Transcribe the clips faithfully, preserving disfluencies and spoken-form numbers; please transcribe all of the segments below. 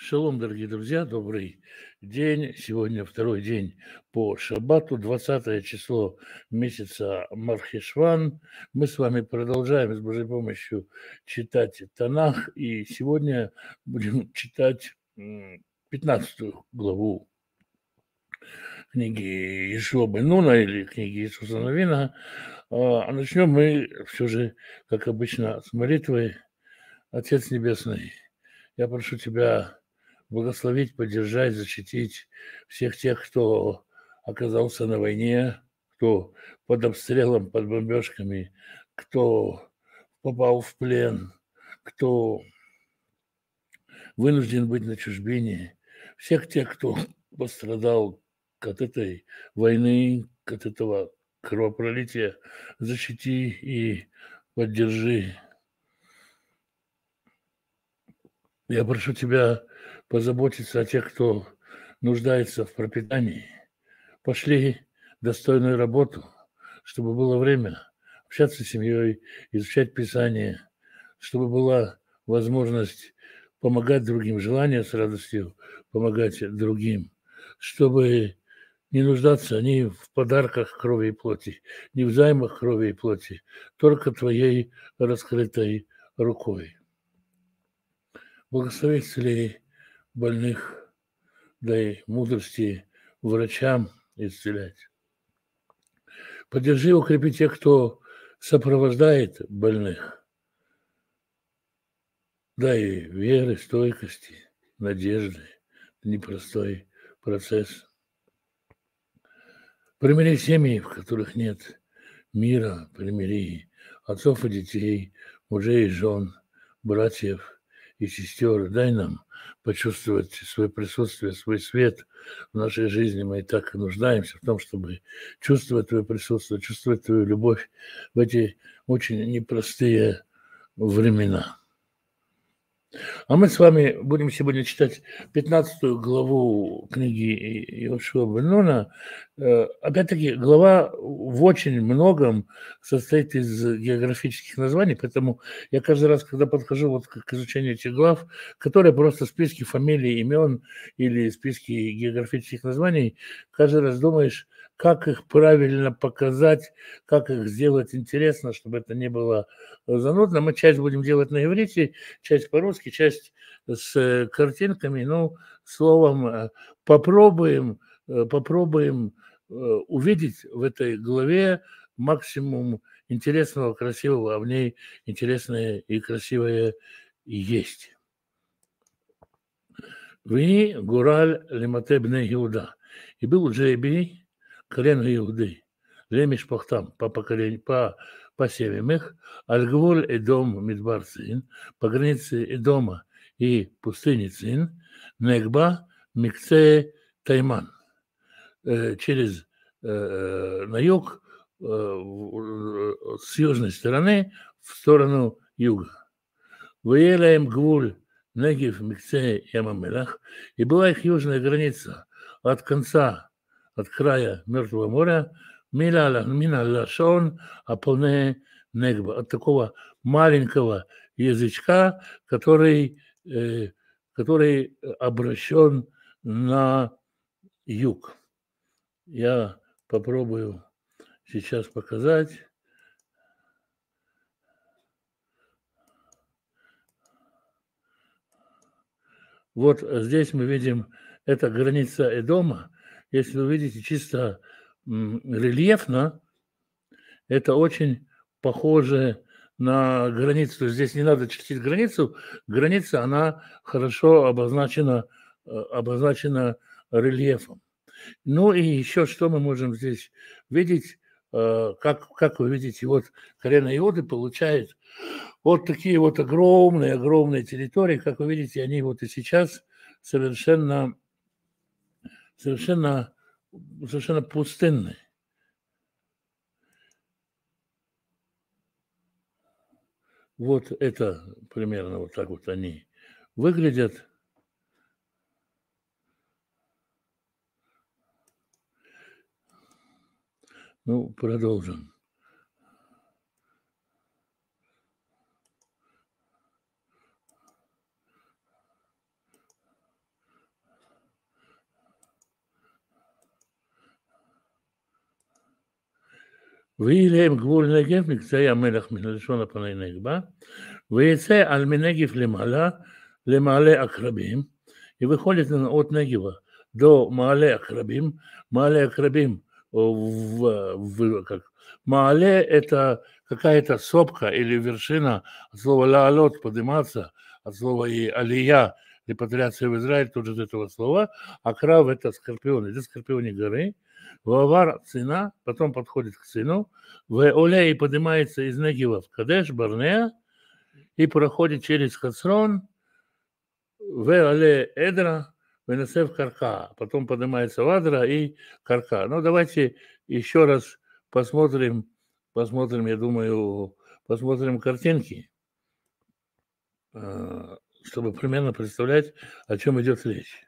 Шалом, дорогие друзья, добрый день. Сегодня второй день по шаббату, двадцатое число месяца Мархешван. Мы с вами продолжаем с Божьей помощью читать Танах, и сегодня будем читать м, пятнадцатую главу книги Иешуа бен Нуна или книги Иисуса Навина. А а начнем мы все же, как обычно, с молитвы. Отец Небесный, я прошу Тебя благословить, поддержать, защитить всех тех, кто оказался на войне, кто под обстрелом, под бомбежками, кто попал в плен, кто вынужден быть на чужбине, всех тех, кто пострадал от этой войны, от этого кровопролития, защити и поддержи. Я прошу Тебя позаботиться о тех, кто нуждается в пропитании. Пошли достойную работу, чтобы было время общаться с семьей, изучать Писание, чтобы была возможность помогать другим, желание с радостью помогать другим, чтобы не нуждаться ни в подарках крови и плоти, ни в займах крови и плоти, только Твоей раскрытой рукой. Благослови исцелей больных, дай мудрости врачам исцелять. Поддержи и укрепи тех, кто сопровождает больных. Дай веры, стойкости, надежды. Это непростой процесс. Примири семьи, в которых нет мира, примири отцов и детей, мужей и жен, братьев и сестер. Дай нам почувствовать свое присутствие, свой свет в нашей жизни. Мы и так нуждаемся в том, чтобы чувствовать Твое присутствие, чувствовать Твою любовь в эти очень непростые времена. А мы с вами будем сегодня читать пятнадцатую главу книги Иешуа бен Нуна. Э, Опять-таки, глава в очень многом состоит из географических названий, поэтому я каждый раз, когда подхожу вот к к изучению этих глав, которые просто списки фамилий, имен или списки географических названий, каждый раз думаешь, как их правильно показать, как их сделать интересно, чтобы это не было занудно. Мы часть будем делать на иврите, часть по-русски, часть с картинками. Ну, словом, э, попробуем, э, попробуем э, увидеть в этой главе максимум интересного, красивого, а в ней интересное и красивое и есть. Вы гураль лемате бне Иуда. И был у Джейби колено Иуды, лемишпахтам, по поколению, по по семьям их, аль-гвуль Эдом Мидбар Цин, по границе Эдома и пустыни Цин, Негба Микце Тайман, э, через э, на юг, э, в- с южной стороны в сторону юга. Выелаем гвуль Негев Микце Ямамелах, и была их южная граница от конца, от края Мертвого моря, Мила Мина Лашон, Апоне Негба, от такого маленького язычка, который, э, который обращен на юг. Я попробую сейчас показать. Вот здесь мы видим, это граница Эдома. Если вы видите чисто м, рельефно, это очень похоже на границу. То есть здесь не надо чертить границу. Граница, она хорошо обозначена, э, обозначена рельефом. Ну и еще что мы можем здесь видеть, э, как, как вы видите, вот колено Иуды получает вот такие вот огромные-огромные территории, как вы видите, они вот и сейчас совершенно, совершенно, совершенно пустынны. Вот это примерно вот так вот они выглядят. Ну, продолжим. ויהי להם גבול נגב, מקצה המלך מלשון הפני נגבה, ויצא על מנגב למעלה, למעלה עקרבים, и выходит он от Негева до Маале Акрабим. Маале Акрабим в, в, как, Маале – это какая-то сопка или вершина, от слова лаалот – подниматься, от слова и алия, репатриация в Израиль, тоже из этого слова. Акрав – это скорпион, это скорпионе горы. Вавар – цена, потом подходит к цену. В Оле и поднимается из Негева в Кадеш, Барнеа, и проходит через Хацрон, в Але Эдра, Венесев Карка, потом поднимается в Адра и Карка. Ну, давайте еще раз посмотрим, посмотрим, я думаю, посмотрим картинки, чтобы примерно представлять, о чем идет речь.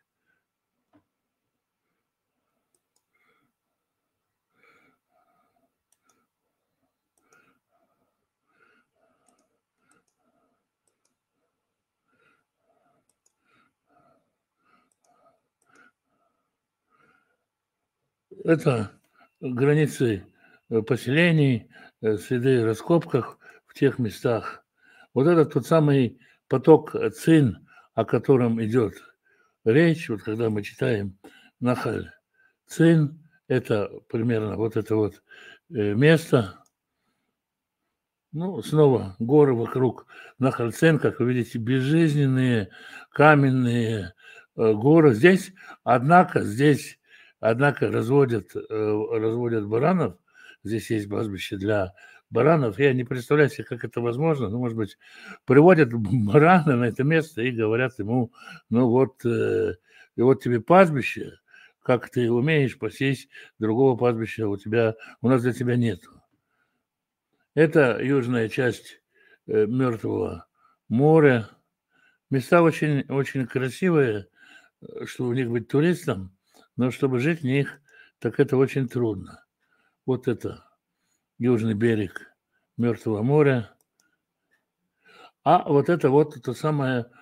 Это границы поселений, следы раскопках в тех местах. Вот это тот самый поток Цин, о котором идет речь, вот когда мы читаем Нахаль Цин, это примерно вот это вот место. Ну, снова горы вокруг Нахаль Цин, как вы видите, безжизненные каменные горы. Здесь, однако, здесь Однако разводят, разводят баранов, здесь есть пастбище для баранов. Я не представляю себе, как это возможно, но, может быть, приводят барана на это место и говорят ему, ну вот, и вот тебе пастбище, как ты умеешь посесть, другого пастбища у тебя, у нас для тебя нету. Это южная часть Мертвого моря. Места очень, очень красивые, чтобы в них быть туристом. Но чтобы жить в них, так это очень трудно. Вот это южный берег Мертвого моря. А вот это вот то самое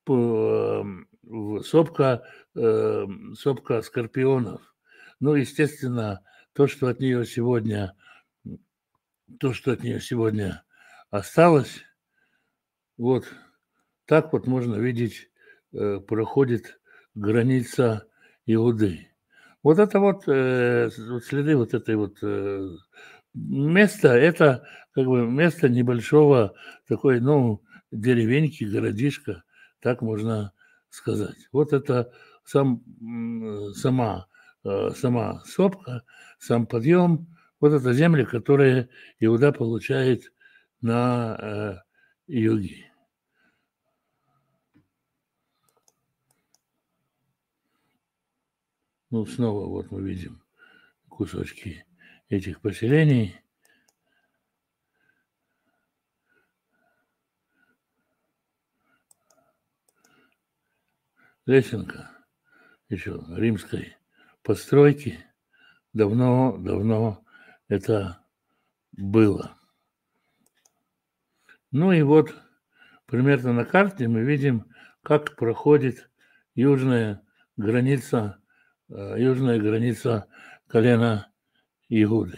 сопка, сопка скорпионов. Ну, естественно, то, что от нее сегодня, то, что от нее сегодня осталось, вот так вот можно видеть, проходит граница Иуды. Вот это вот э, следы вот этой вот э, места, это как бы место небольшого такой, ну, деревеньки, городишка, так можно сказать. Вот это сам, сама, сама сопка, сам подъем, вот это земли, которые Иуда получает на э, юге. Ну, снова вот мы видим кусочки этих поселений. Лесенка еще римской постройки. Давно-давно это было. Ну и вот примерно на карте мы видим, как проходит южная граница, южная граница колена Иуды.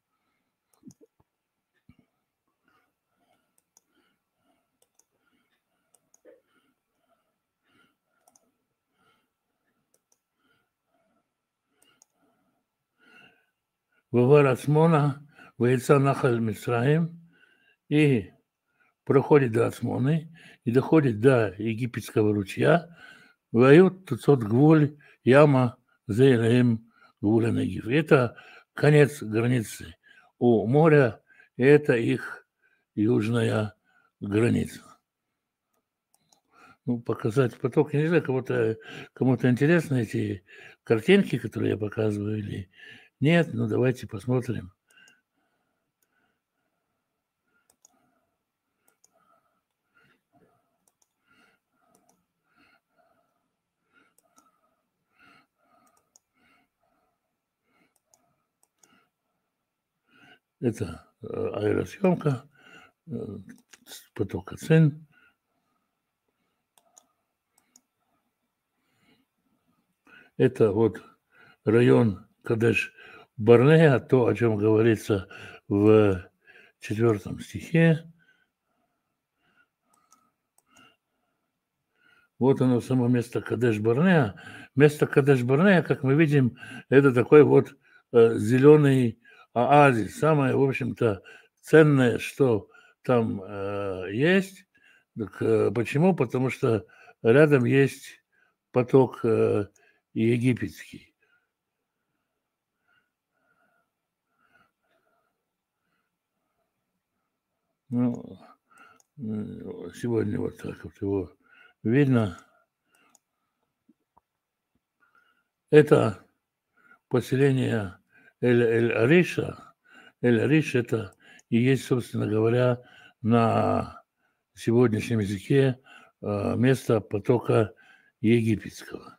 Вавар Ацмона, Ваица Нахаль Мицраим, и проходит до Ацмоны, и доходит до египетского ручья, Вают Туцот Гвуль, Яма, Зейраим, Гвуля Негив. Это конец границы у моря, и это их южная граница. Ну, показать поток, я не знаю, кому-то, кому-то интересны эти картинки, которые я показываю, или нет, ну давайте посмотрим. Это аэросъемка потока Цин. Это вот район Кадеш Барнеа, то, о чем говорится в четвертом стихе. Вот оно, само место Кадеш-Барнеа. Место Кадеш-Барнеа, как мы видим, это такой вот э, зеленый оазис. Самое, в общем-то, ценное, что там э, есть. Так, э, почему? Потому что рядом есть поток э, египетский. Ну, сегодня вот так вот его видно. Это поселение Эль-Ариша. Эль-Ариш – это и есть, собственно говоря, на сегодняшнем языке э, место потока египетского.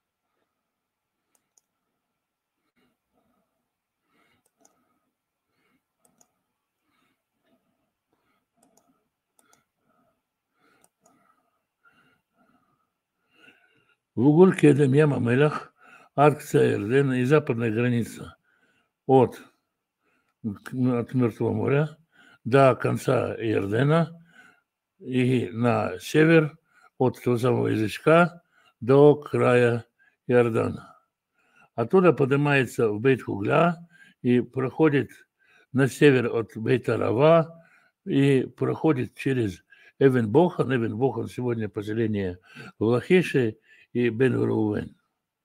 В угольке Эдем Мелах, Аркция Ярдена и западная граница от, от Мертвого моря до конца Ярдена и на север от того самого язычка до края Иордана. Оттуда поднимается в Бейт-Хугля и проходит на север от Бейт-Арава и проходит через Эвен-Бохан. Эвен-Бохан сегодня поселение в Лахише и Бен-Рувен.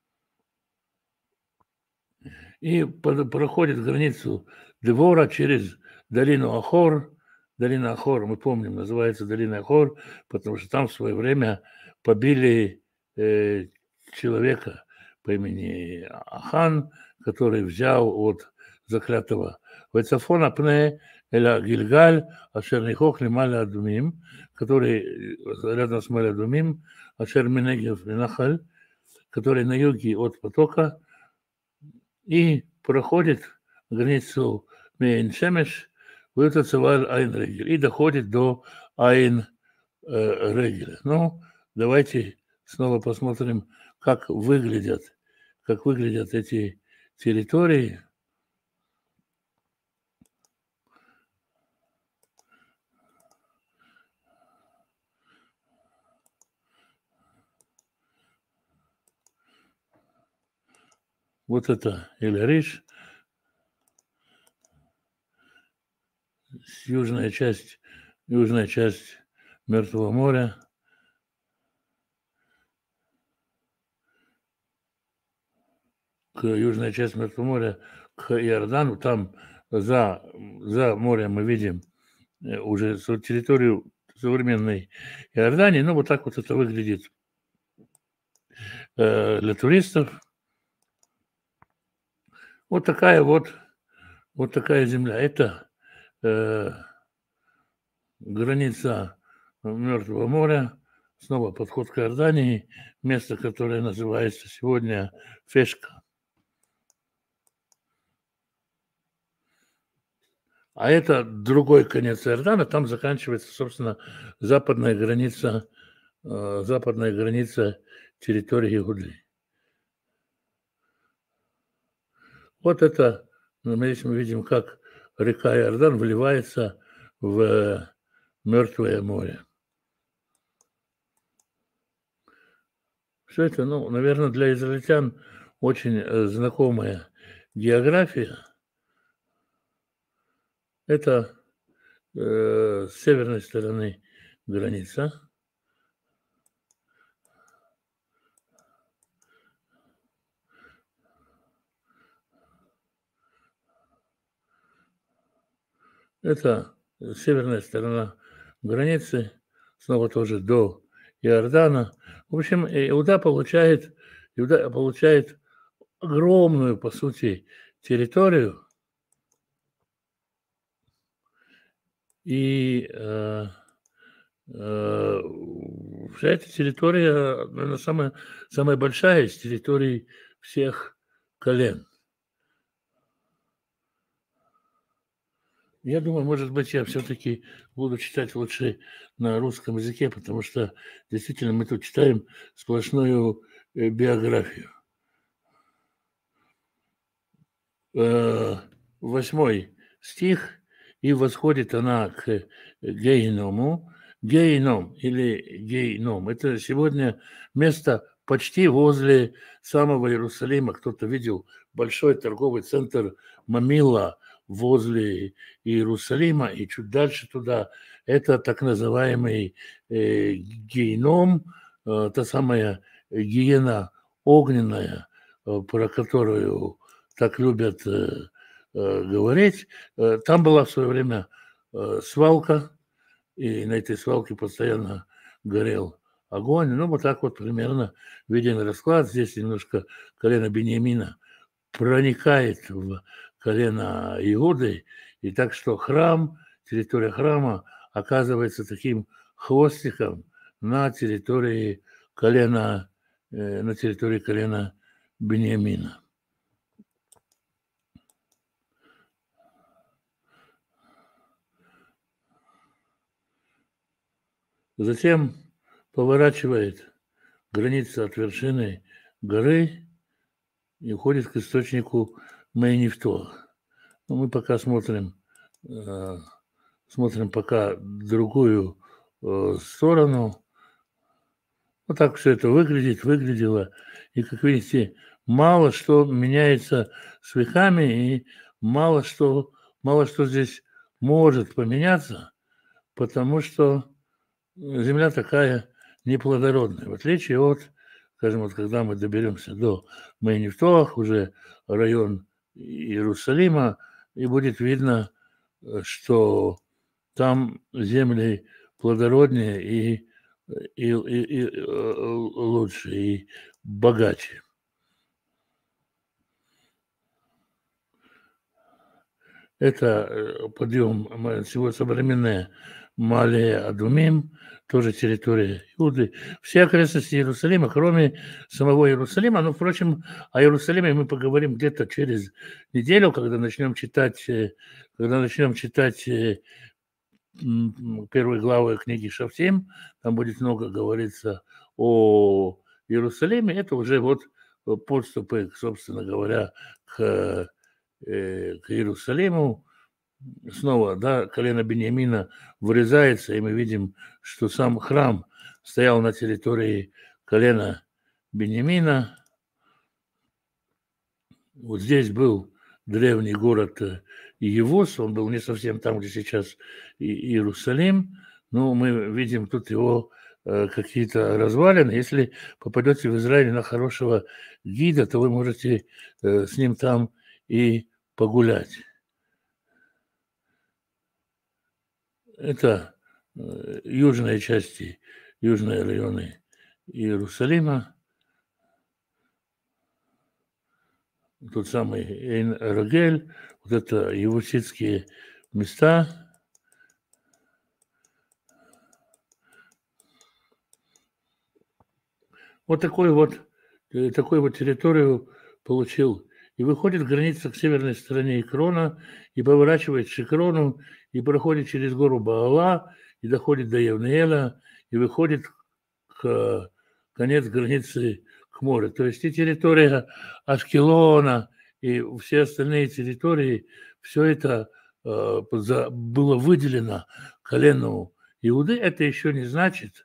И проходит границу Девора через долину Ахор. Долина Ахор, мы помним, называется долина Ахор, потому что там в свое время побили э, человека по имени Ахан, который взял от заклятого Вецафона пне эля Гильгаль, ашер нихох лималя адумим, который рядом с Маля Адумим, ашер минегев минахаль, который на юге от потока, и проходит границу Мейн-Шемеш, Айн Регель, и доходит до Айн Регеля. Ну, давайте снова посмотрим, как выглядят, как выглядят эти территории. Вот это Эль-Ариш, южная часть, южная часть Мертвого моря. К южная часть Мертвого моря, к Иордану, там за, за морем мы видим уже территорию современной Иордании. Ну, вот так вот это выглядит э, для туристов. Вот такая вот, вот такая земля. Это э, граница Мертвого моря, снова подход к Иордании, место, которое называется сегодня Фешка. А это другой конец Иордана, там заканчивается, собственно, западная граница, э, западная граница территории Иуды. Вот это, здесь мы видим, как река Иордан вливается в Мертвое море. Все это, ну, наверное, для израильтян очень знакомая география. Это э, с северной стороны граница. Это северная сторона границы, снова тоже до Иордана. В общем, Иуда получает, Иуда получает огромную, по сути, территорию. И э, э, вся эта территория, наверное, самая, самая большая из территорий всех колен. Я думаю, может быть, я все-таки буду читать лучше на русском языке, потому что действительно мы тут читаем сплошную биографию. Восьмой, стих, и восходит она к Гейному. Гейном или Гейном – это сегодня место почти возле самого Иерусалима. Кто-то видел большой торговый центр Мамила возле Иерусалима, и чуть дальше туда – это так называемый э, Гейном, э, та самая гиена огненная, э, про которую так любят э, э, говорить. Э, там была в свое время э, свалка, и на этой свалке постоянно горел огонь. Ну, вот так вот примерно виден расклад. Здесь немножко колено Беньямина проникает в колено Иуды, и так что храм, территория храма оказывается таким хвостиком на территории колена, э, на территории колена Беньямина. Затем поворачивает граница от вершины горы и уходит к источнику Мейнифто. Но мы пока смотрим, э, смотрим пока другую э, сторону. Вот так все это выглядит, выглядело. И, как видите, мало что меняется с веками, и мало что, мало что здесь может поменяться, потому что земля такая неплодородная. В отличие от, скажем, вот когда мы доберемся до Мейнифтоах, уже район Иерусалима, и будет видно, что там земли плодороднее и, и, и, и лучше, и богаче. Это подъем всего современное Мале Адумим, тоже территория Иуды. Все окрестности Иерусалима, кроме самого Иерусалима. Но, впрочем, о Иерусалиме мы поговорим где-то через неделю, когда начнем читать, когда начнем читать первые главы книги Шафтим. Там будет много говориться о Иерусалиме. Это уже вот подступы, собственно говоря, к, к Иерусалиму. Снова, да, колено Беньямина вырезается, и мы видим, что сам храм стоял на территории колена Беньямина. Вот здесь был древний город Иевус, он был не совсем там, где сейчас Иерусалим, но мы видим тут его какие-то развалины. Если попадете в Израиль на хорошего гида, то вы можете с ним там и погулять. Это южные части, южные районы Иерусалима. Тот самый Эйн-Рогель, вот это иевуситские места. Вот такой вот, такой вот территорию получил. И выходит граница к северной стороне Икрона, и поворачивает к Шикрону, и проходит через гору Баала, и доходит до Евнеэля, и выходит к конец границы к морю. То есть и территория Ашкелона, и все остальные территории, все это э, было выделено колену Иуды. Это еще не значит,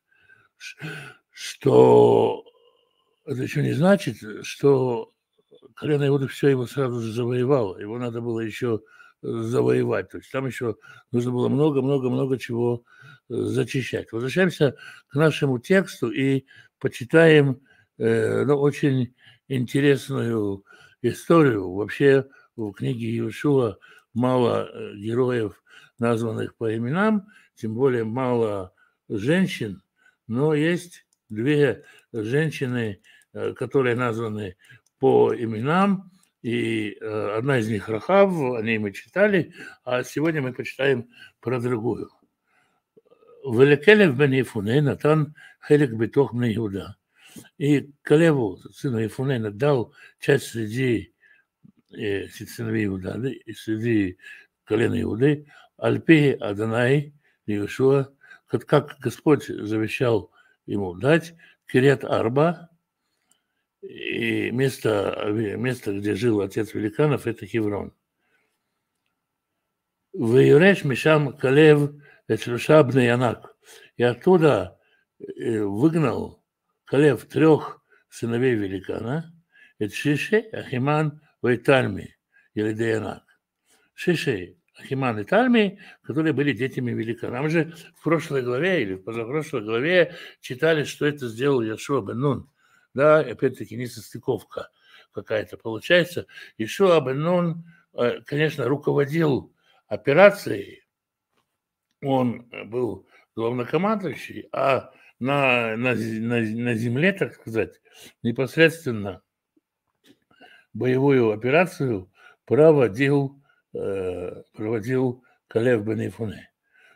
что это еще не значит, что колено Иуды все его сразу же завоевало. Его надо было еще завоевать. То есть там еще нужно было много-много-много чего зачищать. Возвращаемся к нашему тексту и почитаем э, ну, очень интересную историю. Вообще в книге Иешуа мало героев, названных по именам, тем более мало женщин, но есть две женщины, которые названы по именам, и э, одна из них Рахав, о ней мы читали, а сегодня мы почитаем про другую. Велекелев бен Ефуне Натан хелек бетох бней Иуда. И Калеву, сыну Ефунена, дал часть среди э, сыновей Иуда, среди колена Иуды, Альпи Адонай Иешуа, как Господь завещал ему дать, Кирят Арба, и место, место, где жил отец великанов, это Хеврон. Вейреш Мишам Калев Эшлюша Бнеянак. И оттуда выгнал Калев трех сыновей великана, это Шиши, Ахиман, Вайтальми, Елидеянак. Шиши, Ахиман и Тальми, которые были детьми великана. Мы же в прошлой главе или в позапрошлой главе читали, что это сделал Йошуа бен Нун. Да, опять-таки несостыковка какая-то получается. Йошуа бен Нун, конечно, руководил операцией, он был главнокомандующий, а на, на, на, на земле, так сказать, непосредственно боевую операцию проводил, э, проводил Калев бен Ефуне.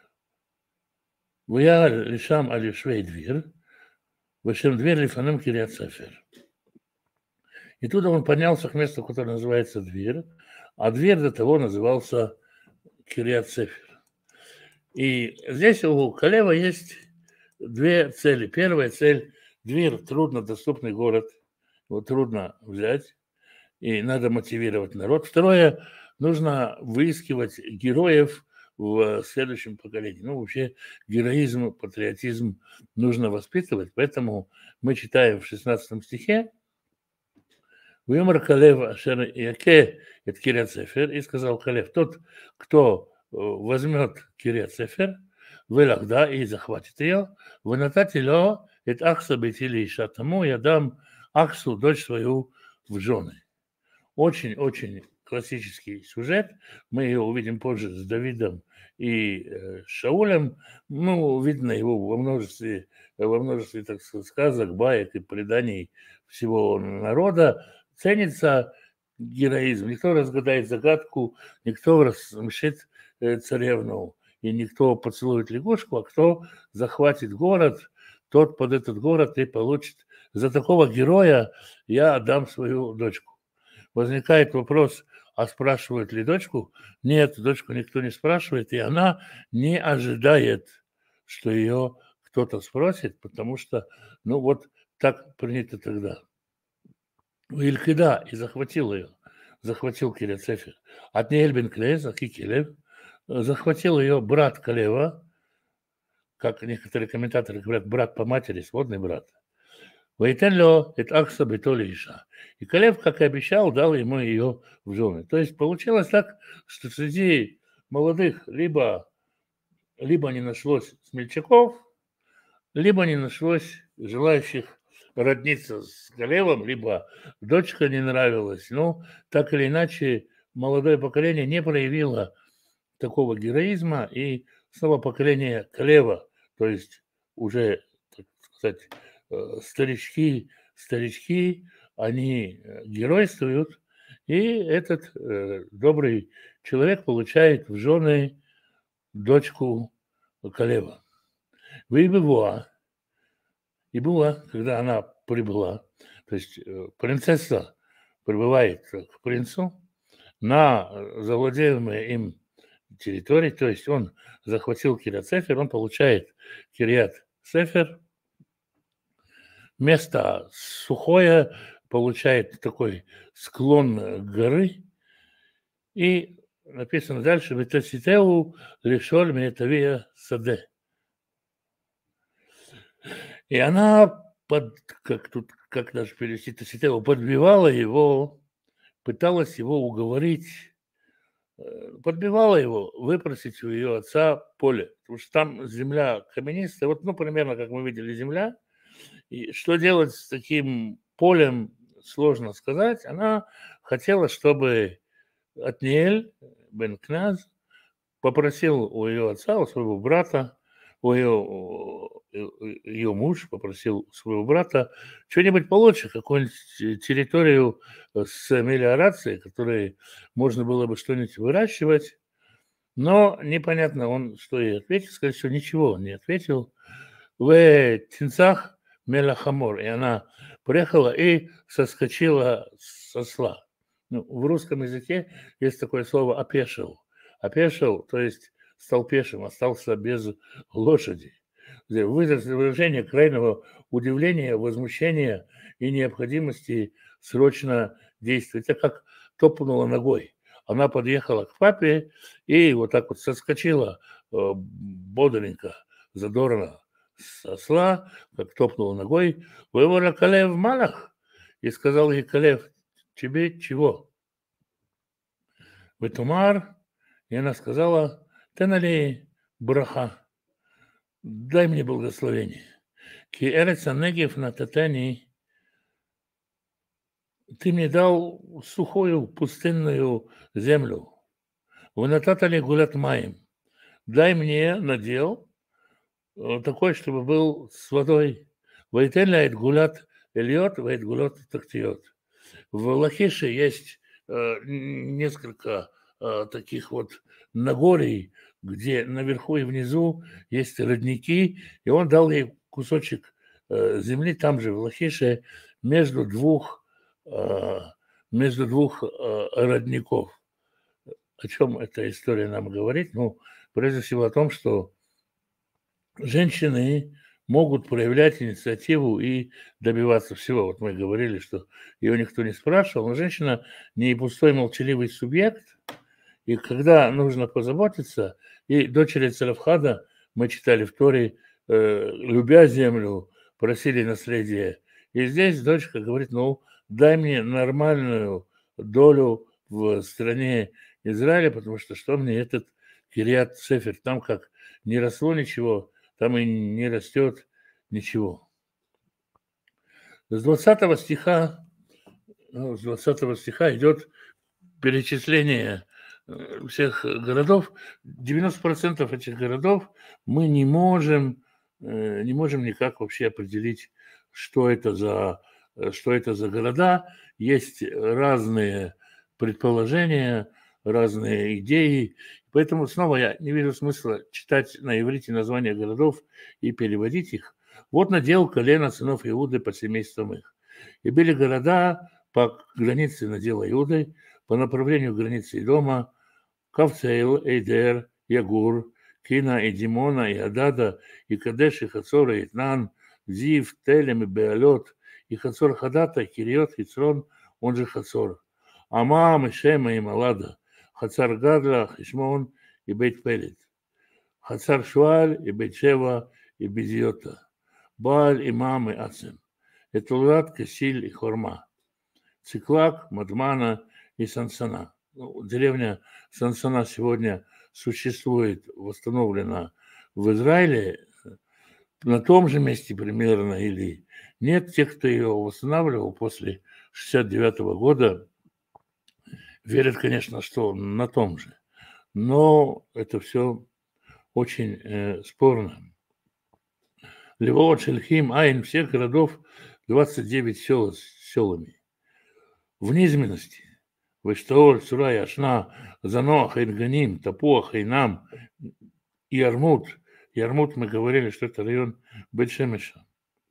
Вая лишам алишвей двир, вешем дверь лифанем Кириат Сефер. И туда он поднялся к месту, которое называется Дверь, а Дверь до того назывался Кириат Сефер. И здесь у Калева есть две цели. Первая цель – Дверь, труднодоступный город, его трудно взять, и надо мотивировать народ. Второе – нужно выискивать героев в следующем поколении. Ну, вообще, героизм, патриотизм нужно воспитывать, поэтому мы читаем в шестнадцатом стихе «Вымар Калев ашер яке эт Кириат Сефер», и сказал Калев: тот, кто возьмет Кириат Сефер, Велахда, и захватит ее, вынататило эт Ахса бетили иша, тому я дам Ахсу, дочь свою, в жены. Очень-очень классический сюжет. Мы его увидим позже с Давидом и э, Шаулем. Ну, видно его во множестве, во множестве, так сказать, сказок, баек и преданий всего народа. Ценится героизм. Никто разгадает загадку, никто рассмешит царевну, и никто поцелует лягушку, а кто захватит город, тот под этот город и получит. За такого героя я отдам свою дочку. Возникает вопрос, а спрашивают ли дочку? Нет, дочку никто не спрашивает, и она не ожидает, что ее кто-то спросит, потому что, ну вот так принято тогда. Илькида, и захватил ее, захватил Кириат Сефер. От Неэль бен Клез, Акикелев, захватил ее брат Калева, как некоторые комментаторы говорят, брат по матери, сводный брат. Вайтенло это Ахса бетоли иша. И Калев, как и обещал, дал ему ее в жены. То есть получилось так, что среди молодых либо, либо не нашлось смельчаков, либо не нашлось желающих родниться с Калевом, либо дочка не нравилась. Но так или иначе молодое поколение не проявило такого героизма, и снова поколение Калева, то есть уже, так сказать, старички, старички, они геройствуют, и этот э, добрый человек получает в жены дочку Калева. Выбывала. И была, когда она прибыла, то есть э, принцесса прибывает к принцу на завладеемые им территории, то есть он захватил Кириат Сефер, он получает Кириат Сефер, место сухое, получает такой склон горы, и написано дальше «Витаситеу лишоль метавия саде». И она, под, как тут, как даже перевести Таситеу, подбивала его, пыталась его уговорить, подбивала его выпросить у ее отца поле, потому что там земля каменистая, вот, ну, примерно, как мы видели, земля. И что делать с таким полем, сложно сказать. Она хотела, чтобы Отниэль бен Кназ попросил у ее отца, у своего брата, у ее, ее муж попросил у своего брата что-нибудь получше, какую-нибудь территорию с мелиорацией, которой можно было бы что-нибудь выращивать. Но непонятно, он что ей ответил, сказать, что ничего он не ответил. В Тинцах Мелахамор, и она приехала и соскочила с осла. Ну, в русском языке есть такое слово «опешил». Опешил, то есть стал пешим, остался без лошади. Выражение крайнего удивления, возмущения и необходимости срочно действовать. Это как топнула ногой. она подъехала к папе и вот так вот соскочила э, бодренько, задорно с осла, как топнула ногой, вывора Калев Малах, и сказал ей Калев, тебе чего? Ветумар, и она сказала, Тенали браха, дай мне благословение. Ки эрец анегев нататани, ты мне дал сухую пустынную землю. Вынататали гулят маем. Дай мне надел э, такой, чтобы был с водой. Вайтеля гулят эльот, вайт гулят тахтиот. В Лахише есть э, несколько э, таких вот нагорий, где наверху и внизу есть родники, и он дал ей кусочек э, земли там же в Лахише между двух э, между двух э, родников. О чем эта история нам говорит? Ну, прежде всего о том, что женщины могут проявлять инициативу и добиваться всего. Вот мы говорили, что ее никто не спрашивал, но женщина не пустой молчаливый субъект, и когда нужно позаботиться, и дочери Царевхада, мы читали в Торе, э, любя землю, просили наследие. И здесь дочка говорит, ну, дай мне нормальную долю в стране Израиля, потому что что мне этот Кирьят Сефер, там как не росло ничего, там и не растет ничего. С двадцатого стиха, ну, с двадцатого стиха идет перечисление всех городов. девяносто процентов этих городов мы не можем, не можем никак вообще определить, что это за, что это за города. Есть разные предположения, разные идеи. Поэтому снова я не вижу смысла читать на иврите названия городов и переводить их. Вот надел колено сынов Иуды по семействам их. И были города по границе надела Иуды, по направлению границы дома, Кавцейл, Эйдер, Ягур, Кина и Димона, и Адада, и Кадеш, и Хацор, и Итнан, Зив, Телем, и Беалет, и Хацор Хадата, Кириот, Хицрон, он же Хацор. Амам, и Шема, и Малада, Хацар Гадла, Хишмон и Бейт Пелет, Хацар Шуаль и Бейт Шева и Безиота, Бааль и Мам и Ацем, Этулат, Кесиль и Хорма, Циклак, Мадмана и Сансана. Ну, деревня Сансана сегодня существует, восстановлена в Израиле, на том же месте примерно или нет. Тех, кто ее восстанавливал после шестьдесят девятого года, верят, конечно, что на том же. Но это все очень э, спорно. Левот, Шельхим, Айн, всех городов двадцать девять сел с селами. В низменности. Вештаоль, Сурай, Ашна, Заноах, Эйнганим, Тапуах, Эйнам, Ярмут. Ярмут, мы говорили, что это район Бет-Шемеша.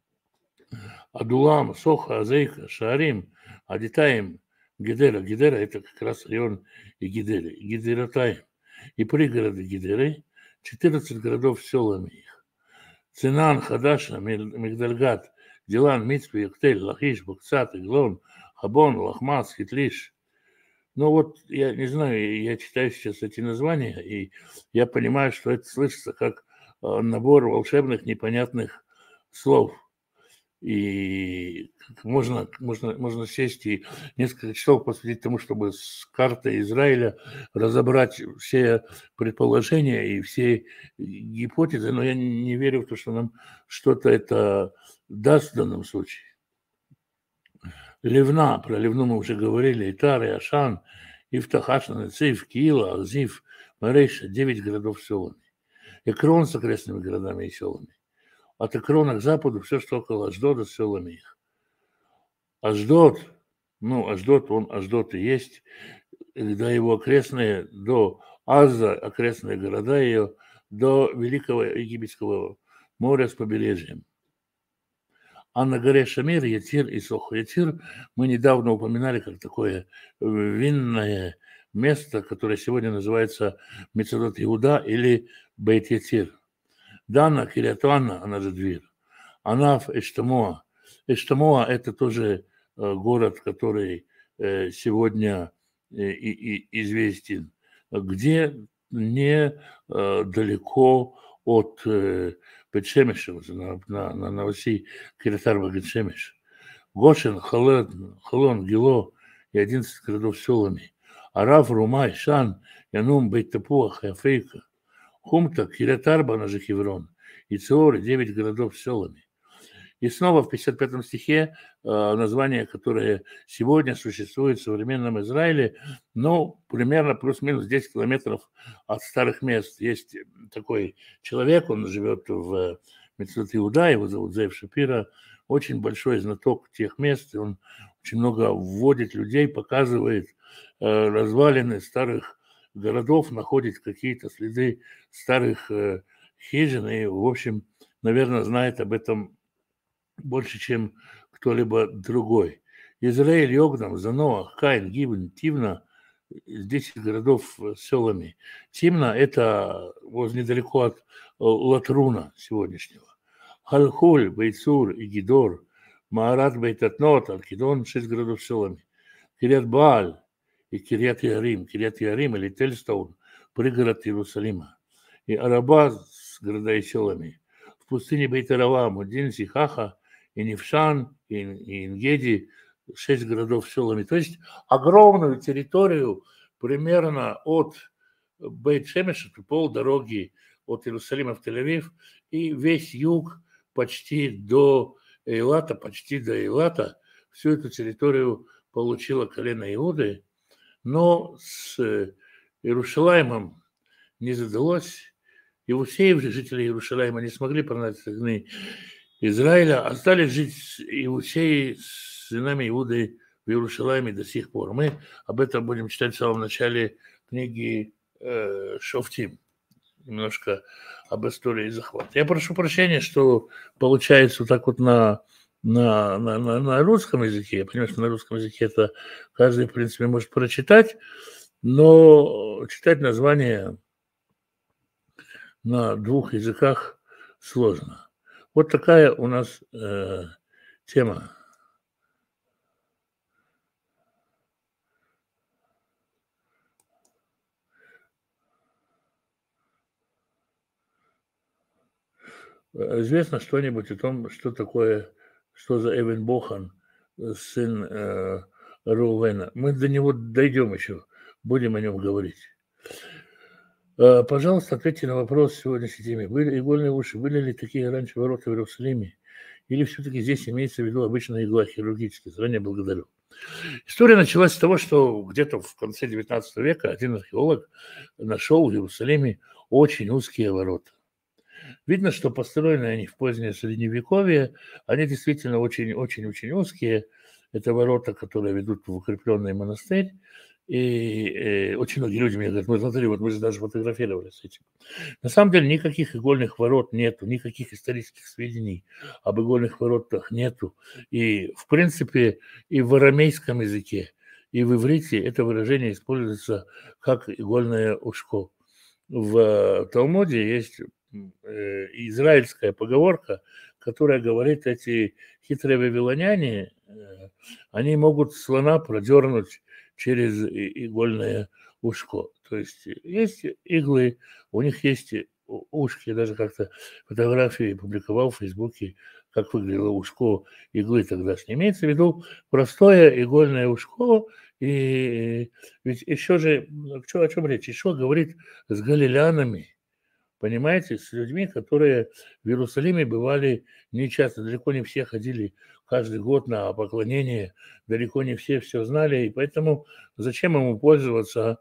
Адулам, Соха, Азейка, Шаарим, Адитаим, Гедера. Гедера – это как раз район и Гидеры. Гидератаим. И пригороды Гидеры, четырнадцать городов с селами их. Цинан, Хадаша, Мигдальгат, Дилан, Мицпи, Юктель, Лахиш, Букцат, Иглон, Хабон, Лахмас, Хитлиш. Ну вот, я не знаю, я читаю сейчас эти названия, и я понимаю, что это слышится как набор волшебных, непонятных слов. И можно, можно, можно сесть и несколько часов посвятить тому, чтобы с картой Израиля разобрать все предположения и все гипотезы, но я не верю в то, что нам что-то это даст в данном случае. Ливна, про Ливну мы уже говорили, Итар, и Ашан, Ифтахаш, Нациф, Киила, Азив, Марейша, девять городов с селами. Экрон с окрестными городами и селами. От Экрона к западу все, что около Аждода с селами их. Аждод, ну, Аждод, он Аждод и есть, до его окрестные, до Аза, окрестные города ее, до Великого Египетского моря с побережьем. А на горе Шамир, Ятир и Сохо. Ятир мы недавно упоминали как такое винное место, которое сегодня называется Мецедот Иуда или Бейт Ятир. Дана, Кириатуанна, она же Двир. Анаф, Эштамоа. Эштамоа – это тоже город, который сегодня и, и известен, где не э, далеко от э, Бет-Шемеша, на, на, на, на оси Кирьят-Арба Бет-Шемеш. Гошин, Халон, Халон, Гило и одиннадцать городов с селами. Арав, Румай, Шан, Янум, Бейт-Тапуах, Афейка, Хумта, Кирьят-Арба, на же Хеврон, и Циор, девять городов с селами. И снова в пятьдесят пятом стихе э, название, которое сегодня существует в современном Израиле, ну, примерно плюс-минус десять километров от старых мест. Есть такой человек, он живет в Мицвот Иуда, его зовут Зеев Шапира, очень большой знаток тех мест, и он очень много вводит людей, показывает э, развалины старых городов, находит какие-то следы старых э, хижин, и, в общем, наверное, знает об этом больше, чем кто-либо другой. Израиль, Йогдам, Заноа, Каин, Гибн, Тивна, десять городов с селами. Тимна – это вот недалеко от Латруна сегодняшнего. Хальхуль, Бейцур и Гидор, Маарат, Бейтатнот, Алкидон – шесть городов с селами. Кирьят Бааль и Кирьят Ярим, Кирьят Ярим или Тельстоун – пригород Иерусалима. И Араба с города и селами. В пустыне Бейт-Арава, Мудин, Сихаха, и Невшан, и, и Ингеди, шесть городов с селами. То есть огромную территорию примерно от Бейт-Шемеша, полдороги от Иерусалима в Тель-Авив, и весь юг почти до Эйлата, почти до Эйлата, всю эту территорию получила колено Иуды, но с Иерушалаймом не задалось. Иусеев, жители Иерушалайма, не смогли прогнать сыны Израиля, остались жить Иусеи с сынами Иуды в Иерушалайме до сих пор. Мы об этом будем читать в самом начале книги э, Шофтим, немножко об истории захвата. Я прошу прощения, что получается вот так вот на, на, на, на, на русском языке. Я понимаю, что на русском языке это каждый, в принципе, может прочитать, но читать название на двух языках сложно. Вот такая у нас э, тема. Известно что-нибудь о том, что такое, что за Эвен Бохан, сын э, Рувена? Мы до него дойдем еще, будем о нем говорить. Э, пожалуйста, ответьте на вопрос сегодняшней теме. Были игольные уши, были ли такие раньше ворота в Иерусалиме? Или все-таки здесь имеется в виду обычная игла хирургическая? Заранее благодарю. История началась с того, что где-то в конце девятнадцатого века один археолог нашел в Иерусалиме очень узкие ворота. Видно, что построены они в позднее Средневековье, они действительно очень-очень-очень узкие. Это ворота, которые ведут в укрепленный монастырь. И э, очень многие люди мне говорят: мы смотри, вот мы же даже фотографировали с этим. На самом деле никаких игольных ворот нету, никаких исторических сведений об игольных воротах нету. И, в принципе, и в арамейском языке, и в иврите это выражение используется как игольное ушко. В Талмуде есть э, израильская поговорка, которая говорит, эти хитрые вавилоняне, э, они могут слона продернуть через игольное ушко. То есть есть иглы, у них есть ушки. Я даже как-то фотографии публиковал в Фейсбуке, как выглядело ушко иглы тогдашней. Имеется в виду простое игольное ушко. И ведь еще же, о чем речь? Еще говорит с галилеянами, понимаете, с людьми, которые в Иерусалиме бывали нечасто, далеко не все ходили каждый год на поклонение, далеко не все все знали, и поэтому зачем ему пользоваться,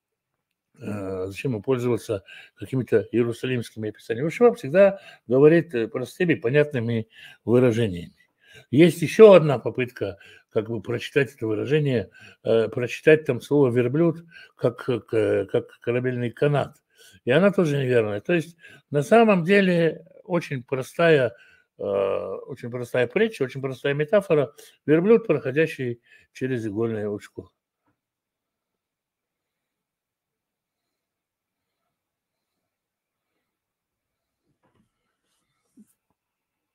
э, зачем ему пользоваться какими-то иерусалимскими описаниями? Ушва всегда говорит простыми, понятными выражениями. Есть еще одна попытка как бы прочитать это выражение, э, прочитать там слово «верблюд» как, как, как корабельный канат. И она тоже неверная. То есть на самом деле очень простая, э, очень простая притча, очень простая метафора. Верблюд, проходящий через игольное ушко.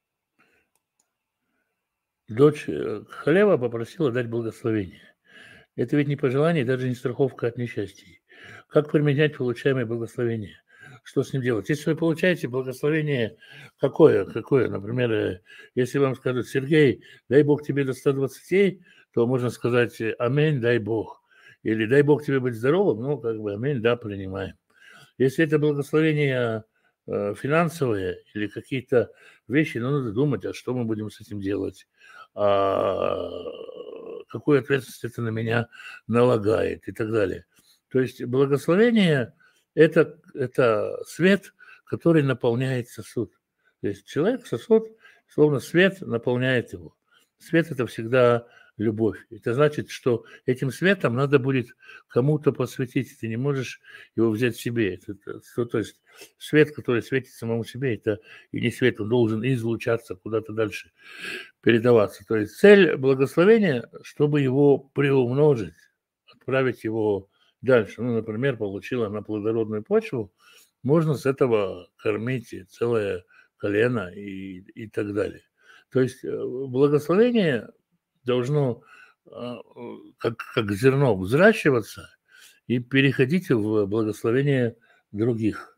Дочь Халева попросила дать благословение. Это ведь не пожелание, даже не страховка от несчастий. Как применять получаемое благословение? Что с ним делать? Если вы получаете благословение какое, какое, например, э, если вам скажут: Сергей, дай Бог тебе до ста двадцати, то можно сказать: аминь, дай Бог. Или дай Бог тебе быть здоровым, ну, как бы аминь, да, принимаем. Если это благословение э, финансовые или какие-то вещи, ну, надо думать, а что мы будем с этим делать, а, какую ответственность это на меня налагает и так далее. То есть благословение – это, это свет, который наполняет сосуд. То есть человек, сосуд, словно свет наполняет его. Свет – это всегда любовь. Это значит, что этим светом надо будет кому-то посвятить. Ты не можешь его взять себе. Это, это, то есть свет, который светит самому себе, это и не свет, он должен излучаться куда-то дальше, передаваться. То есть цель благословения, чтобы его приумножить, отправить его дальше. Ну, например, получила на плодородную почву, можно с этого кормить целое колено и, и так далее. То есть благословение должно как, как зерно взращиваться и переходить в благословение других.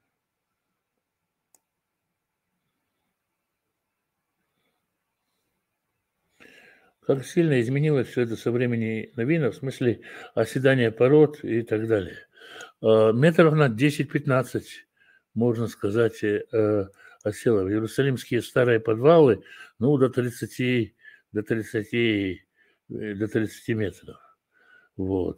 Как сильно изменилось все это со времени новинок, в смысле оседания пород и так далее. Метров на десять-пятнадцать, можно сказать, осело. Иерусалимские старые подвалы, ну, до тридцати, до тридцати, до тридцати метров. Вот.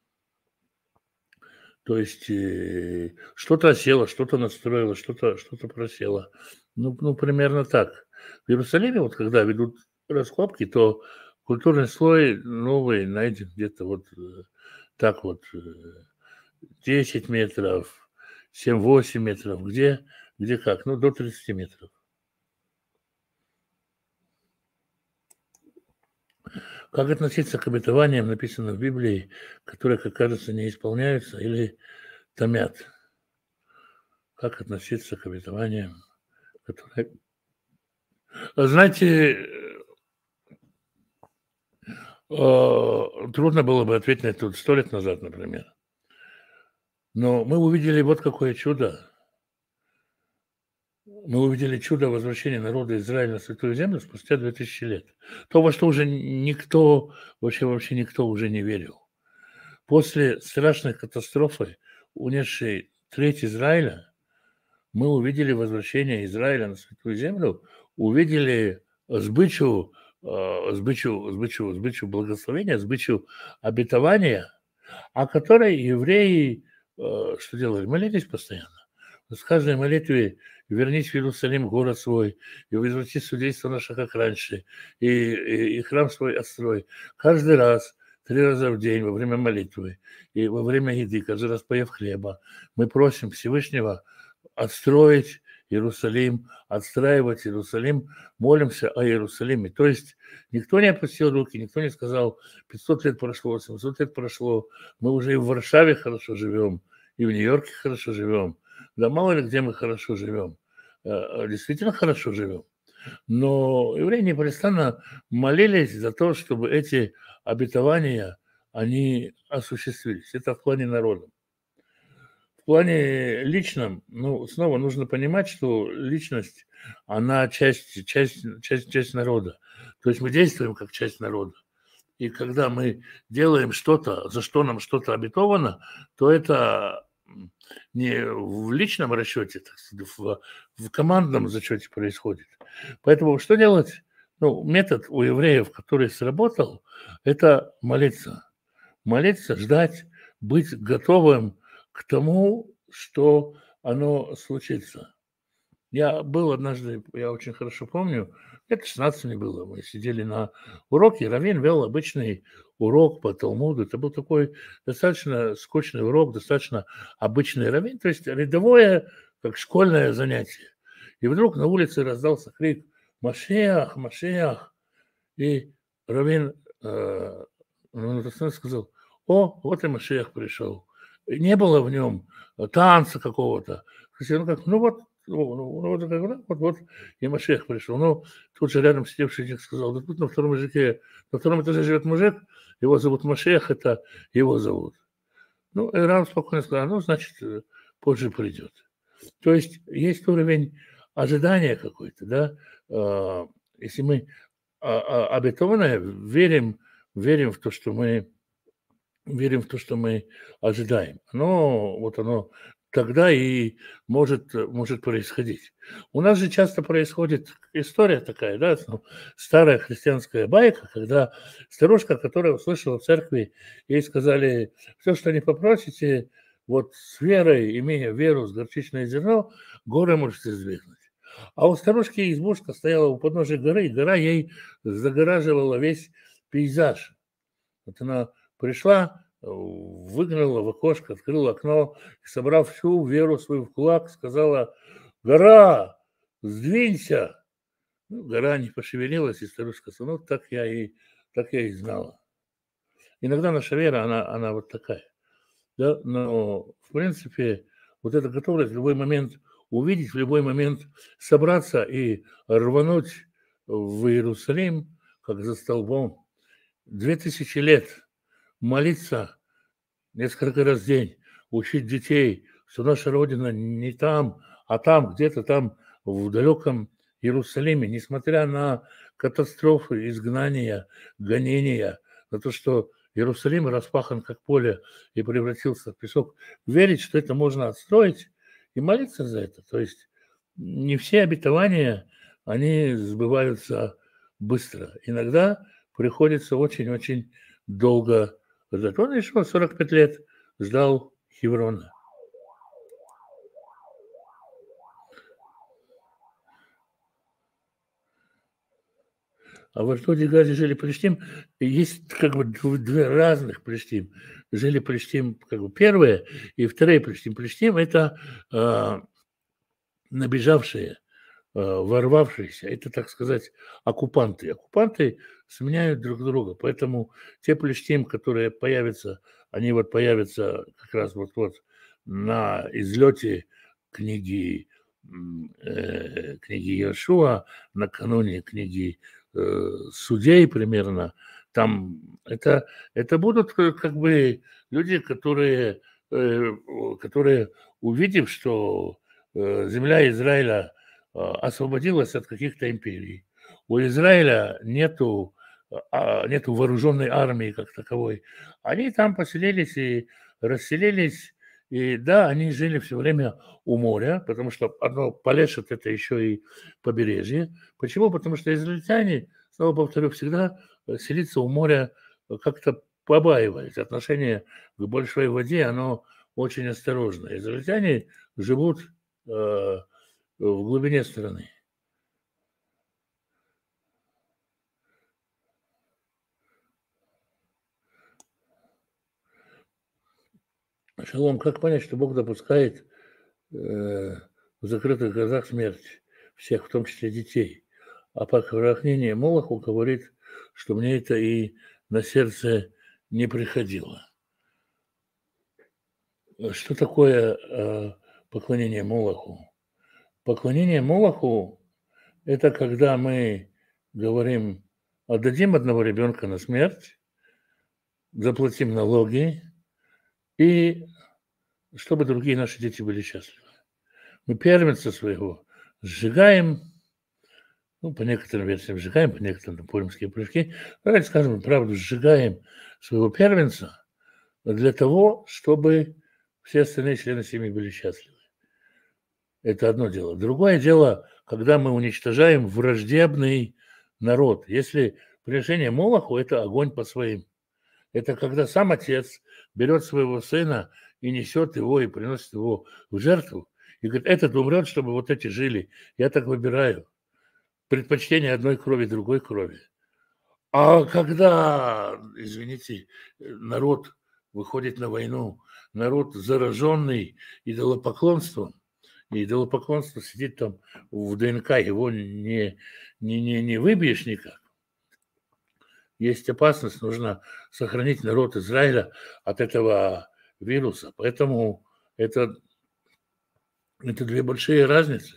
То есть э, что-то осело, что-то настроило, что-то что просело. Ну, ну, примерно так. В Иерусалиме, вот когда ведут раскопки, то культурный слой новый найден где-то вот э, так вот э, десять метров, семь-восемь метров, где, где как, ну, до тридцати метров. Как относиться к обетованиям, написанным в Библии, которые, как кажется, не исполняются или томят? Как относиться к обетованиям, которые... Знаете, трудно было бы ответить на это сто лет назад, например. Но мы увидели вот какое чудо. Мы увидели чудо возвращения народа Израиля на Святую Землю спустя две тысячи лет. То, во что уже никто, вообще, вообще никто уже не верил. После страшной катастрофы, унесшей треть Израиля, мы увидели возвращение Израиля на Святую Землю, увидели сбычу, сбычу, сбычу, сбычу благословения, сбычу обетования, о которой евреи что делали? Молились постоянно. С каждой молитвой вернись в Иерусалим, город свой, и возврати судейство наше, как раньше, и, и, и храм свой отстрой. Каждый раз, три раза в день, во время молитвы и во время еды, каждый раз поев хлеба, мы просим Всевышнего отстроить Иерусалим, отстраивать Иерусалим, молимся о Иерусалиме. То есть никто не опустил руки, никто не сказал, пятьсот лет прошло, семьсот лет прошло, мы уже и в Варшаве хорошо живем, и в Нью-Йорке хорошо живем. Да мало ли где мы хорошо живем. Действительно хорошо живем. Но евреи непрестанно молились за то, чтобы эти обетования, они осуществились. Это в плане народа. В плане личном, ну, снова нужно понимать, что личность, она часть, часть, часть, часть народа. То есть мы действуем как часть народа. И когда мы делаем что-то, за что нам что-то обетовано, то это не в личном расчете, так сказать, в, в командном зачете происходит. Поэтому что делать? Ну, метод у евреев, который сработал, это молиться. Молиться, ждать, быть готовым к тому, что оно случится. Я был однажды, я очень хорошо помню, лет шестнадцать мне было, мы сидели на уроке, раввин вел обычный урок по Талмуду. Это был такой достаточно скучный урок, достаточно обычный раввин, то есть рядовое, как школьное занятие. И вдруг на улице раздался крик «Машиах, Машиах!» И раввин э, сказал: «О, вот и Машиах пришел». И не было в нем танца какого-то. Ну, как, ну вот, Ну, ну, ну, вот, вот, вот, вот и Машиах пришел. Ну, тут же рядом сидевший человек сказал, да тут на втором языке, на втором этаже живет мужик, его зовут Машиах, это его зовут. Ну, Иран спокойно сказал, ну, значит, э, позже придет. То есть есть уровень ожидания какой-то, да. А, Если мы а, а, обетованное верим, верим в то, что мы верим в то, что мы ожидаем. Оно, вот оно тогда и может, может происходить. У нас же часто происходит история такая, да, ну, старая христианская байка, когда старушка, которая услышала в церкви, ей сказали, все, что не попросите, вот с верой, имея веру с горчичное зерно, горы можете сдвинуть. А у старушки избушка стояла у подножия горы, и гора ей загораживала весь пейзаж. Вот она пришла, выглянула в окошко, открыла окно, и, собрав всю веру свою в кулак, сказала: «Гора, сдвинься!» Ну, гора не пошевелилась, и старушка сказала: «Ну, так я и, так я и знала». Иногда наша вера, она, она вот такая. Да? Но, в принципе, вот эта готовность в любой момент увидеть, в любой момент собраться и рвануть в Иерусалим, как за столбом, две тысячи лет молиться несколько раз в день, учить детей, что наша Родина не там, а там, где-то там, в далеком Иерусалиме, несмотря на катастрофы, изгнания, гонения, на то, что Иерусалим распахан как поле и превратился в песок, верить, что это можно отстроить и молиться за это. То есть не все обетования, они сбываются быстро. Иногда приходится очень-очень долго ждать. Он еще сорок пять лет ждал Хеврона. А в Ашдоде и Газе жили Плештим. Есть как бы две разных Плештим. Жили Плештим как бы первые и вторые Плештим. Плештим – это э, набежавшие, э, ворвавшиеся. Это, так сказать, оккупанты. Оккупанты сменяют друг друга. Поэтому те Плештим, которые появятся, они вот появятся как раз вот-вот на излете книги, э, книги Иошуа, накануне книги э, Судей примерно. Там это, это будут как бы люди, которые, э, которые увидев, что э, земля Израиля э, освободилась от каких-то империй, у Израиля нету, а, нету вооруженной армии как таковой, они там поселились и расселились. И да, они жили все время у моря, потому что одно Полешет – это еще и побережье. Почему? Потому что израильтяне, снова повторю, всегда селиться у моря как-то побаивались. Отношение к большой воде, оно очень осторожно. Израильтяне живут э, в глубине страны. Шалом, как понять, что Бог допускает э, в закрытых глазах смерть всех, в том числе детей? А по поклонение Молоху говорит, что мне это и на сердце не приходило. Что такое э, поклонение Молоху? Поклонение Молоху – это когда мы говорим, отдадим одного ребенка на смерть, заплатим налоги, и чтобы другие наши дети были счастливы. Мы первенца своего сжигаем, ну, по некоторым версиям сжигаем, по некоторым пуримские прыжки. Давайте скажем правду, сжигаем своего первенца для того, чтобы все остальные члены семьи были счастливы. Это одно дело. Другое дело, когда мы уничтожаем враждебный народ. Если приношение Молоху – это огонь по своим. Это когда сам отец берет своего сына и несет его, и приносит его в жертву. И говорит, этот умрет, чтобы вот эти жили. Я так выбираю. Предпочтение одной крови другой крови. А когда, извините, народ выходит на войну, народ зараженный идолопоклонством, и идолопоклонство сидит там в ДНК, его не, не, не, не выбьешь никак. Есть опасность, нужно сохранить народ Израиля от этого вируса. Поэтому это Это две большие разницы.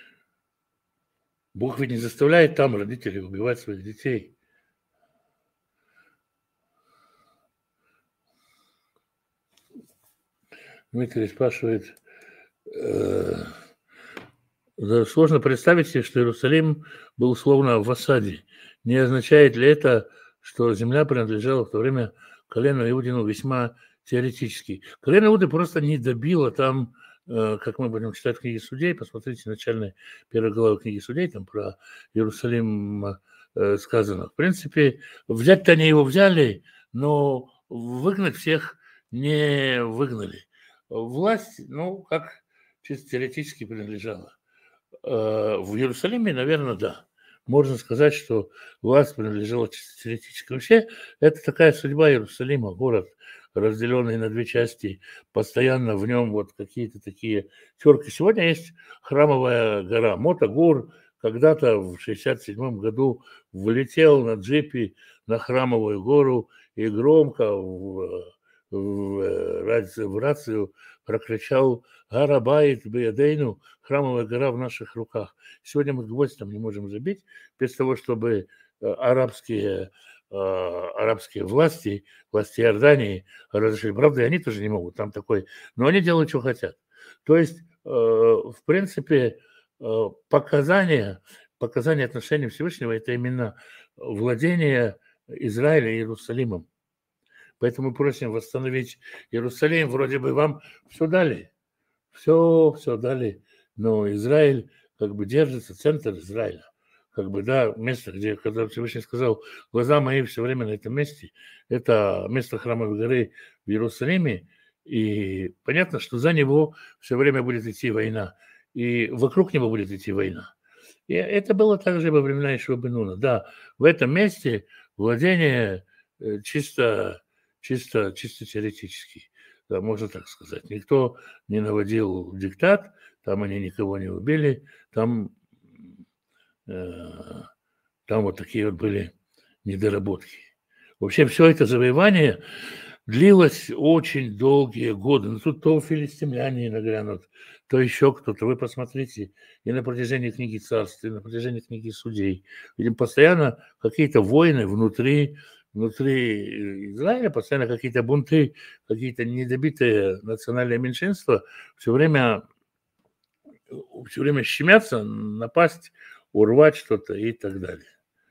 Бог ведь не заставляет там родителей убивать своих детей. Дмитрий спрашивает, э, да, сложно представить себе, что Иерусалим был словно в осаде. Не означает ли это, что земля принадлежала в то время колену Иудину весьма теоретически? Колено Иуды просто не добило там, э, как мы будем читать книги Судей, посмотрите начальные первые главы книги Судей, там про Иерусалим э, сказано. В принципе, взять-то они его взяли, но выгнать всех не выгнали. Власть, ну, как чисто теоретически принадлежала. В Иерусалиме, наверное, да. Можно сказать, что власть принадлежала чисто теоретически. Вообще, это такая судьба Иерусалима, город, разделенный на две части, постоянно в нем вот какие-то такие терки. Сегодня есть храмовая гора Мотогор. Когда-то в шестьдесят седьмом году влетел на джипе на храмовую гору и громко в, в, в рацию прокричал «Гарабайт биядейну», храмовая гора в наших руках. Сегодня мы гвоздь там не можем забить без того, чтобы арабские, арабские власти, власти Иордании разрешили. Правда, и они тоже не могут, там такой, но они делают, что хотят. То есть, в принципе, показания, показания отношений Всевышнего – это именно владение Израиля и Иерусалимом. Поэтому мы просим восстановить Иерусалим. Вроде бы вам все дали, все, все дали, но Израиль как бы держится, центр Израиля. Как бы, да, место, где, когда Всевышний сказал, глаза мои все время на этом месте, это место храмовой горы в Иерусалиме, и понятно, что за него все время будет идти война, и вокруг него будет идти война. И это было также во времена Ишуа бен Нуна. Да, в этом месте владение чисто, чисто, чисто теоретически, да, можно так сказать. Никто не наводил диктат, там они никого не убили, там, э, там вот такие вот были недоработки. Вообще все это завоевание длилось очень долгие годы. Ну, тут то филистимляне нагрянут, то еще кто-то. Вы посмотрите, и на протяжении книги Царств, и на протяжении книги Судей. Видим постоянно какие-то войны внутри, внутри Израиля, постоянно какие-то бунты, какие-то недобитые национальные меньшинства все время, все время щемятся, напасть, урвать что-то и так далее.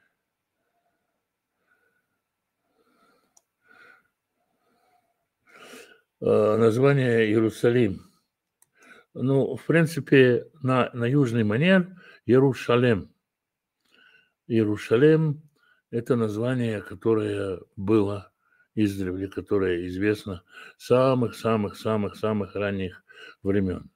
Название Иерусалим. Ну, в принципе, на, на южный манер Иерушалем. Иерушалем – это название, которое было издревле, которое известно с самых-самых-самых-самых ранних времен.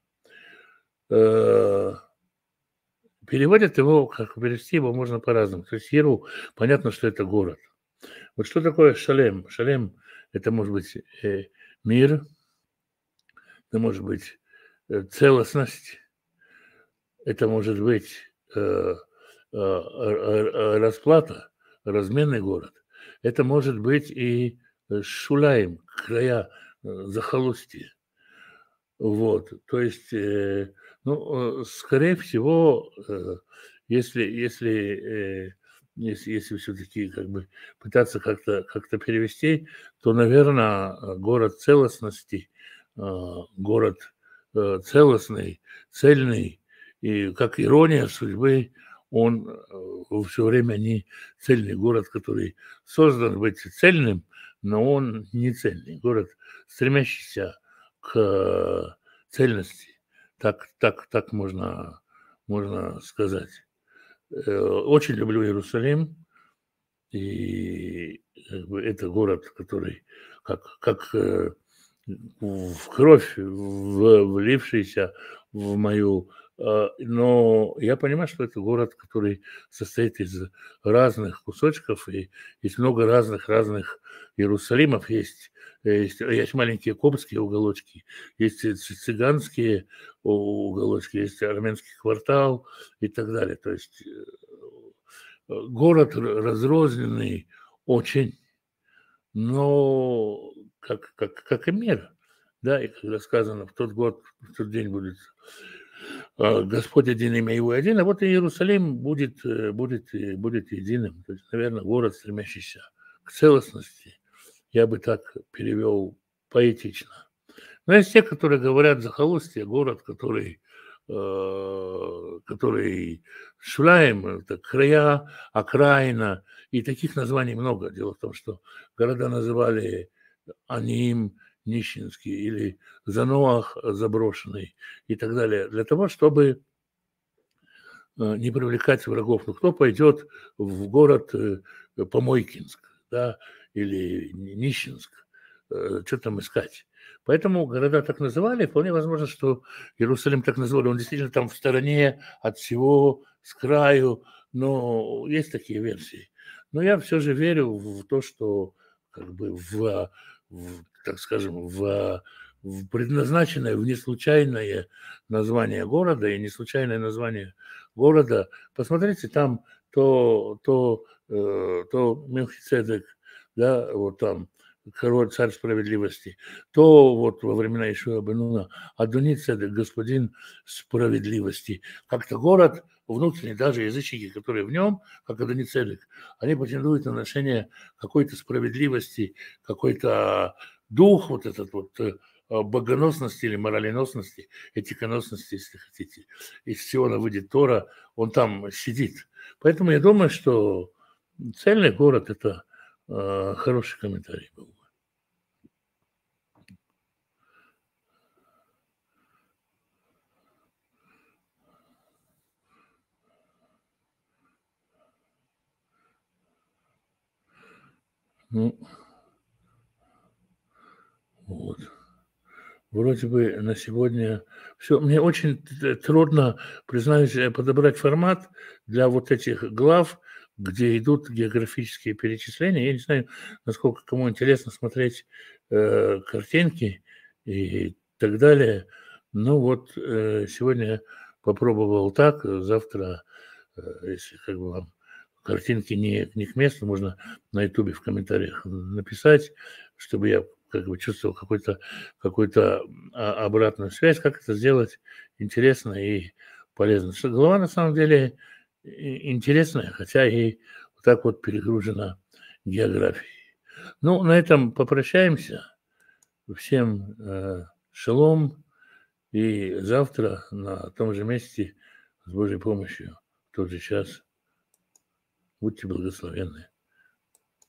Переводят его, как перевести его можно по-разному. То есть Иеру, понятно, что это город. Вот что такое Шалем? Шалем – это может быть э, мир, это может быть э, целостность, это может быть э, э, расплата, разменный город. Это может быть и шулаем, края, захолустье. Вот, то есть, э, ну, скорее всего, э, если, если, э, если, если все-таки как бы пытаться как-то как-то перевести, то, наверное, город целостности, э, город э, целостный, цельный, и как ирония судьбы, он э, все время не цельный город, который создан быть цельным, но он не цельный город, стремящийся к цельности. Так, так, так можно, можно сказать. Очень люблю Иерусалим. И как бы, это город, который как, как в кровь, в, влившийся в мою. Но я понимаю, что это город, который состоит из разных кусочков, и есть много разных-разных Иерусалимов. Есть, есть, есть маленькие копские уголочки, есть цыганские уголочки, есть армянский квартал и так далее. То есть город разрозненный очень, но как, как, как и мир. Да, и когда сказано, в тот год, в тот день будет э, Господь один, имя Его один, а вот и Иерусалим будет, э, будет, э, будет единым. То есть, наверное, город, стремящийся к целостности. Я бы так перевел поэтично. Но есть те, которые говорят захолустье, город, который, э, который Шуляем, это края, окраина, и таких названий много. Дело в том, что города называли Аним, нищенский, или Заноах, заброшенный, и так далее, для того, чтобы э, не привлекать врагов. Ну, кто пойдет в город э, Помойкинск, да, или Нищенск, э, что там искать? Поэтому города так называли. Вполне возможно, что Иерусалим так назвали. Он действительно там в стороне от всего, с краю. Но есть такие версии. Но я все же верю в то, что как бы в, в так скажем, в, в предназначенное, в неслучайное название города и неслучайное название города. Посмотрите, там то, то, э, то Мелхиседек, да, вот там, король, царь справедливости, то вот во времена Ишуа бен Нуна Адони Цедек, господин справедливости. Как-то город внутренний, даже язычники, которые в нем, как Адони Цедек, они претендуют на ношение какой-то справедливости, какой-то дух вот этот вот э, богоносности или моралиносности, этиконосности, если хотите. Из Сиона выйдет Тора, он там сидит. Поэтому я думаю, что цельный город – это э, хороший комментарий был. Ну, вот. Вроде бы на сегодня все. Мне очень т трудно, признаюсь, э, подобрать формат для вот этих глав, где идут географические перечисления. Я не знаю, насколько кому интересно смотреть, э, картинки и так далее. Ну вот, э, сегодня попробовал так, завтра, э, если как бы вам картинки не не к месту, можно на "Ютубе" в комментариях написать, чтобы я как бы чувствовал какой-то какую-то а, обратную связь, как это сделать интересно и полезно. Что голова на самом деле и- интересная, хотя и вот так вот перегружена географией. Ну, на этом попрощаемся. Всем э, шалом. И завтра на том же месте с Божьей помощью в тот же час. Будьте благословенны.